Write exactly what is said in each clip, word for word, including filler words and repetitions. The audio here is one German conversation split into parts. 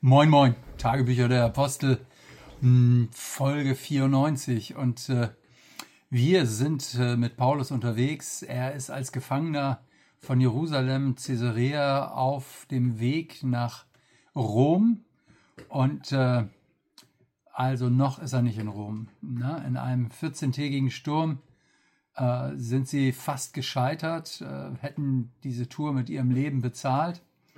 Moin Moin, Tagebücher der Apostel, mh, Folge vierundneunzig und äh, wir sind äh, mit Paulus unterwegs. Er ist als Gefangener von Jerusalem, Caesarea auf dem Weg nach Rom und äh, also noch ist er nicht in Rom. Ne? In einem vierzehntägigen Sturm äh, sind sie fast gescheitert, äh, hätten diese Tour mit ihrem Leben bezahlt.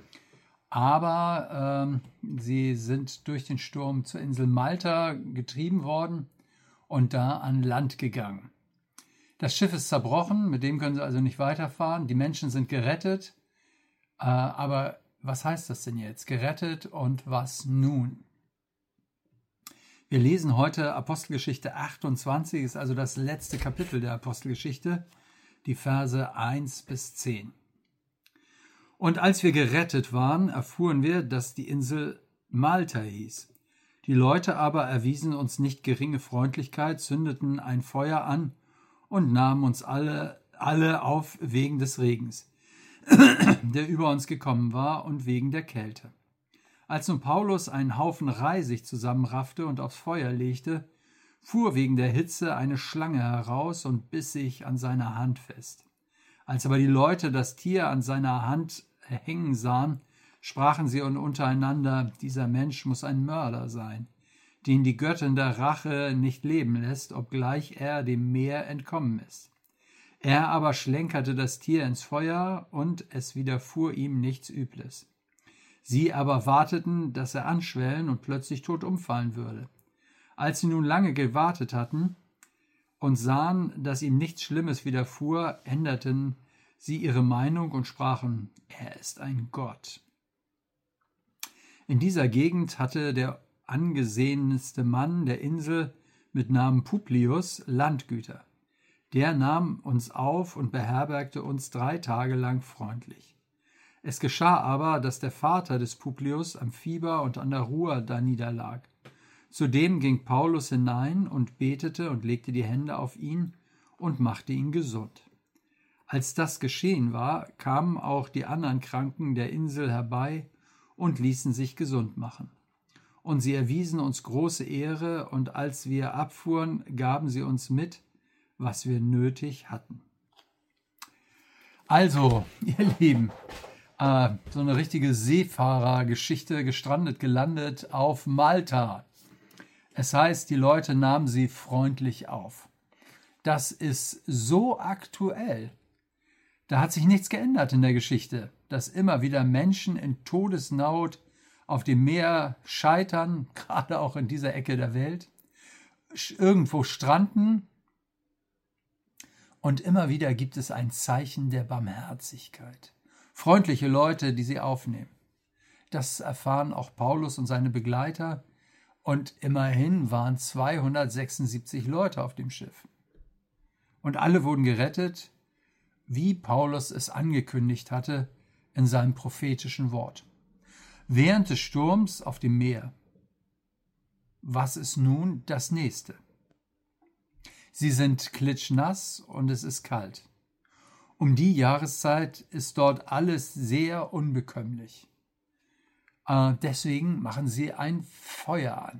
Aber ähm, sie sind durch den Sturm zur Insel Malta getrieben worden und da an Land gegangen. Das Schiff ist zerbrochen, mit dem können sie also nicht weiterfahren. Die Menschen sind gerettet. Äh, aber was heißt das denn jetzt? Gerettet und was nun? Wir lesen heute Apostelgeschichte achtundzwanzig, ist also das letzte Kapitel der Apostelgeschichte, die Verse eins bis zehn. Und als wir gerettet waren, erfuhren wir, dass die Insel Malta hieß. Die Leute aber erwiesen uns nicht geringe Freundlichkeit, zündeten ein Feuer an und nahmen uns alle, alle auf wegen des Regens, der über uns gekommen war, und wegen der Kälte. Als nun Paulus einen Haufen Reisig zusammenraffte und aufs Feuer legte, fuhr wegen der Hitze eine Schlange heraus und biss sich an seiner Hand fest. Als aber die Leute das Tier an seiner Hand hängen sahen, sprachen sie untereinander: Dieser Mensch muss ein Mörder sein, den die Göttin der Rache nicht leben lässt, obgleich er dem Meer entkommen ist. Er aber schlenkerte das Tier ins Feuer, und es widerfuhr ihm nichts Übles. Sie aber warteten, dass er anschwellen und plötzlich tot umfallen würde. Als sie nun lange gewartet hatten und sahen, dass ihm nichts Schlimmes widerfuhr, änderten sie ihre Meinung und sprachen: Er ist ein Gott. In dieser Gegend hatte der angesehenste Mann der Insel mit Namen Publius Landgüter. Der nahm uns auf und beherbergte uns drei Tage lang freundlich. Es geschah aber, dass der Vater des Publius am Fieber und an der Ruhr da niederlag. Zudem ging Paulus hinein und betete und legte die Hände auf ihn und machte ihn gesund. Als das geschehen war, kamen auch die anderen Kranken der Insel herbei und ließen sich gesund machen. Und sie erwiesen uns große Ehre, und als wir abfuhren, gaben sie uns mit, was wir nötig hatten. Also, ihr Lieben, äh, so eine richtige Seefahrergeschichte, gestrandet, gelandet auf Malta. Es heißt, die Leute nahmen sie freundlich auf. Das ist so aktuell. Da hat sich nichts geändert in der Geschichte, dass immer wieder Menschen in Todesnot auf dem Meer scheitern, gerade auch in dieser Ecke der Welt, irgendwo stranden, und immer wieder gibt es ein Zeichen der Barmherzigkeit. Freundliche Leute, die sie aufnehmen. Das erfahren auch Paulus und seine Begleiter, und immerhin waren zweihundertsechsundsiebzig Leute auf dem Schiff. Und alle wurden gerettet, wie Paulus es angekündigt hatte in seinem prophetischen Wort. Während des Sturms auf dem Meer. Was ist nun das Nächste? Sie sind klitschnass und es ist kalt. Um die Jahreszeit ist dort alles sehr unbekömmlich. Äh, deswegen machen sie ein Feuer an.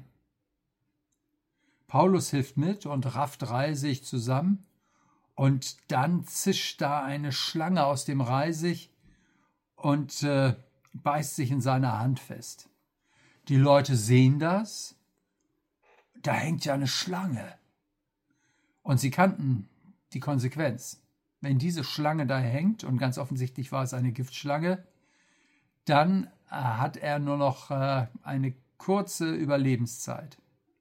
Paulus hilft mit und rafft Reisig zusammen. Und dann zischt da eine Schlange aus dem Reisig und äh, beißt sich in seiner Hand fest. Die Leute sehen das. Da hängt ja eine Schlange. Und sie kannten die Konsequenz. Wenn diese Schlange da hängt, und ganz offensichtlich war es eine Giftschlange, dann äh, hat er nur noch äh, eine kurze Überlebenszeit.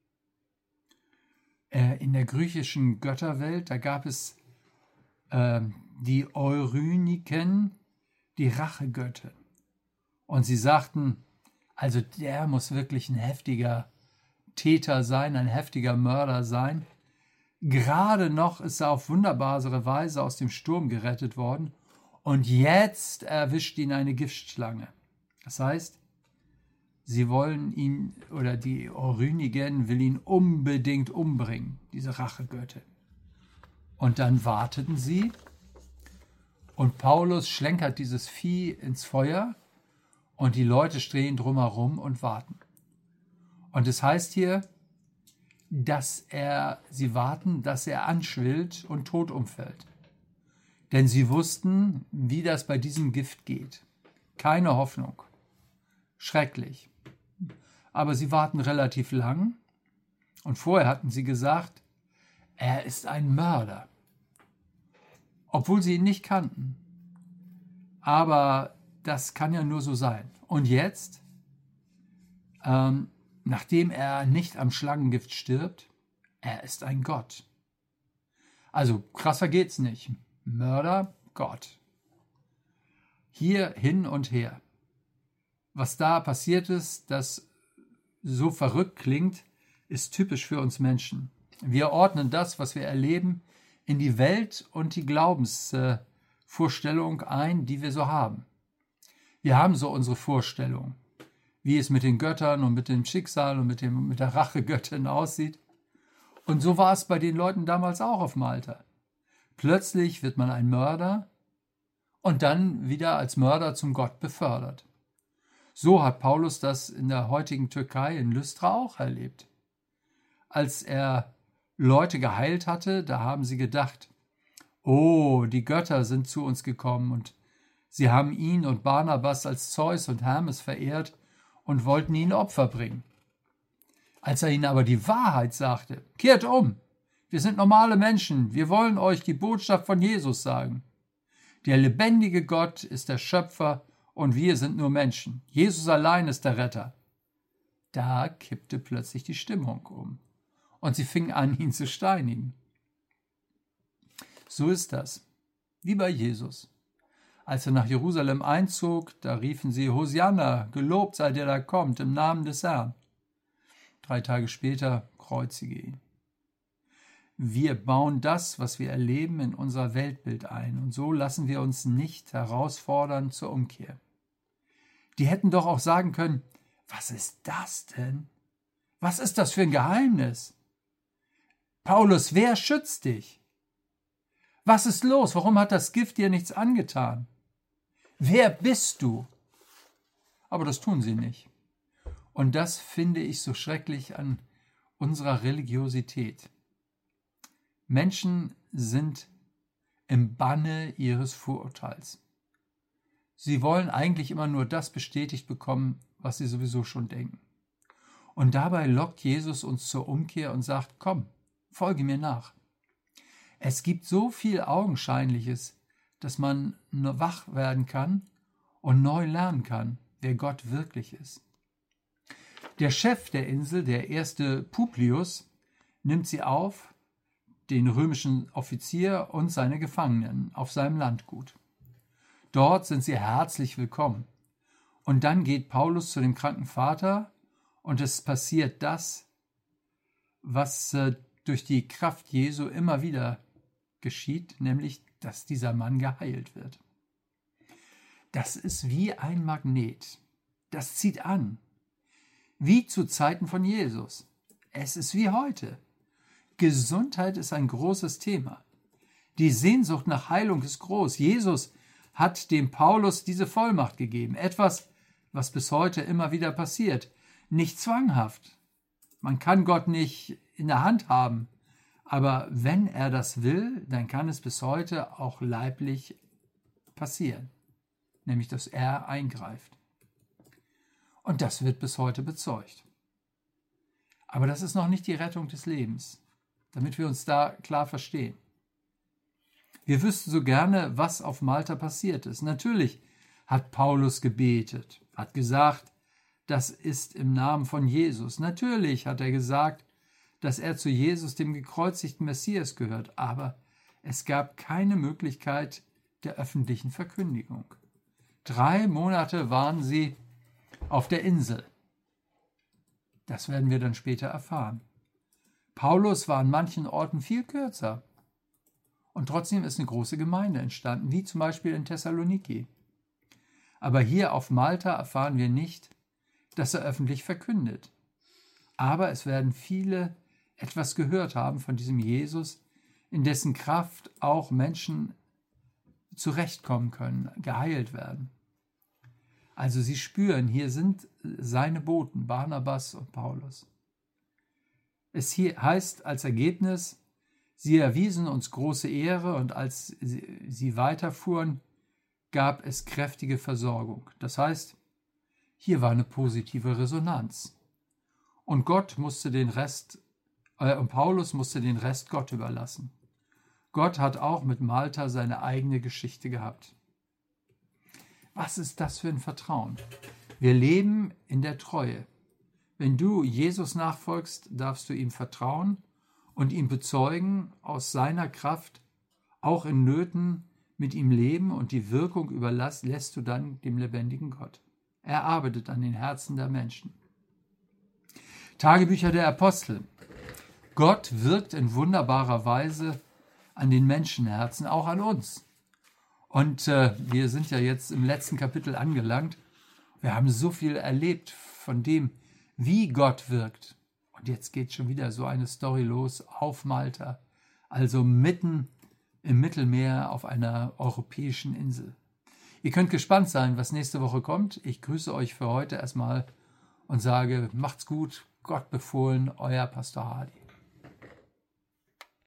Äh, in der griechischen Götterwelt, da gab es die Euryniken, die Rachegöttin. Und sie sagten, also der muss wirklich ein heftiger Täter sein, ein heftiger Mörder sein. Gerade noch ist er auf wunderbare Weise aus dem Sturm gerettet worden, und jetzt erwischt ihn eine Giftschlange. Das heißt, sie wollen ihn, oder die Euryniken will ihn unbedingt umbringen, diese Rachegöttin. Und dann warteten sie, und Paulus schlenkert dieses Vieh ins Feuer, und die Leute stehen drumherum und warten. Und es heißt hier, dass er, sie warten, dass er anschwillt und tot umfällt. Denn sie wussten, wie das bei diesem Gift geht. Keine Hoffnung. Schrecklich. Aber sie warten relativ lang. Und vorher hatten sie gesagt, er ist ein Mörder. Obwohl sie ihn nicht kannten. Aber das kann ja nur so sein. Und jetzt, ähm, nachdem er nicht am Schlangengift stirbt, er ist ein Gott. Also krasser geht's nicht. Mörder, Gott. Hier hin und her. Was da passiert ist, das so verrückt klingt, ist typisch für uns Menschen. Wir ordnen das, was wir erleben, in die Welt und die Glaubensvorstellung ein, die wir so haben. Wir haben so unsere Vorstellung, wie es mit den Göttern und mit dem Schicksal und mit, dem, mit der Rachegöttin aussieht. Und so war es bei den Leuten damals auch auf Malta. Plötzlich wird man ein Mörder und dann wieder als Mörder zum Gott befördert. So hat Paulus das in der heutigen Türkei in Lystra auch erlebt. Als er Leute geheilt hatte, da haben sie gedacht, oh, die Götter sind zu uns gekommen und sie haben ihn und Barnabas als Zeus und Hermes verehrt und wollten ihnen Opfer bringen. Als er ihnen aber die Wahrheit sagte, kehrt um, wir sind normale Menschen, wir wollen euch die Botschaft von Jesus sagen. Der lebendige Gott ist der Schöpfer und wir sind nur Menschen. Jesus allein ist der Retter. Da kippte plötzlich die Stimmung um und sie fingen an, ihn zu steinigen. So ist das, wie bei Jesus. Als er nach Jerusalem einzog, da riefen sie, Hosianna, gelobt sei der da kommt, im Namen des Herrn. Drei Tage später kreuzige ihn. Wir bauen das, was wir erleben, in unser Weltbild ein und so lassen wir uns nicht herausfordern zur Umkehr. Die hätten doch auch sagen können, was ist das denn? Was ist das für ein Geheimnis? Paulus, wer schützt dich? Was ist los? Warum hat das Gift dir nichts angetan? Wer bist du? Aber das tun sie nicht. Und das finde ich so schrecklich an unserer Religiosität. Menschen sind im Banne ihres Vorurteils. Sie wollen eigentlich immer nur das bestätigt bekommen, was sie sowieso schon denken. Und dabei lockt Jesus uns zur Umkehr und sagt, komm, folge mir nach. Es gibt so viel Augenscheinliches, dass man nur wach werden kann und neu lernen kann, wer Gott wirklich ist. Der Chef der Insel, der erste Publius, nimmt sie auf, den römischen Offizier und seine Gefangenen auf seinem Landgut. Dort sind sie herzlich willkommen. Und dann geht Paulus zu dem kranken Vater und es passiert das, was äh, durch die Kraft Jesu immer wieder geschieht, nämlich, dass dieser Mann geheilt wird. Das ist wie ein Magnet. Das zieht an. Wie zu Zeiten von Jesus. Es ist wie heute. Gesundheit ist ein großes Thema. Die Sehnsucht nach Heilung ist groß. Jesus hat dem Paulus diese Vollmacht gegeben. Etwas, was bis heute immer wieder passiert. Nicht zwanghaft. Man kann Gott nicht in der Hand haben. Aber wenn er das will, dann kann es bis heute auch leiblich passieren. Nämlich, dass er eingreift. Und das wird bis heute bezeugt. Aber das ist noch nicht die Rettung des Lebens. Damit wir uns da klar verstehen. Wir wüssten so gerne, was auf Malta passiert ist. Natürlich hat Paulus gebetet, hat gesagt, das ist im Namen von Jesus. Natürlich hat er gesagt, dass er zu Jesus, dem gekreuzigten Messias, gehört. Aber es gab keine Möglichkeit der öffentlichen Verkündigung. Drei Monate waren sie auf der Insel. Das werden wir dann später erfahren. Paulus war an manchen Orten viel kürzer. Und trotzdem ist eine große Gemeinde entstanden, wie zum Beispiel in Thessaloniki. Aber hier auf Malta erfahren wir nicht, dass er öffentlich verkündet. Aber es werden viele etwas gehört haben von diesem Jesus, in dessen Kraft auch Menschen zurechtkommen können, geheilt werden. Also sie spüren, hier sind seine Boten, Barnabas und Paulus. Es hier heißt als Ergebnis, sie erwiesen uns große Ehre und als sie weiterfuhren, gab es kräftige Versorgung. Das heißt, hier war eine positive Resonanz. Und Gott musste den Rest, äh, und Paulus musste den Rest Gott überlassen. Gott hat auch mit Malta seine eigene Geschichte gehabt. Was ist das für ein Vertrauen? Wir leben in der Treue. Wenn du Jesus nachfolgst, darfst du ihm vertrauen und ihm bezeugen, aus seiner Kraft, auch in Nöten, mit ihm leben und die Wirkung überlässt du dann dem lebendigen Gott. Er arbeitet an den Herzen der Menschen. Tagebücher der Apostel. Gott wirkt in wunderbarer Weise an den Menschenherzen, auch an uns. Und äh, wir sind ja jetzt im letzten Kapitel angelangt. Wir haben so viel erlebt von dem, wie Gott wirkt. Und jetzt geht schon wieder so eine Story los auf Malta, also mitten im Mittelmeer auf einer europäischen Insel. Ihr könnt gespannt sein, was nächste Woche kommt. Ich grüße euch für heute erstmal und sage, macht's gut, Gott befohlen, euer Pastor Hardy.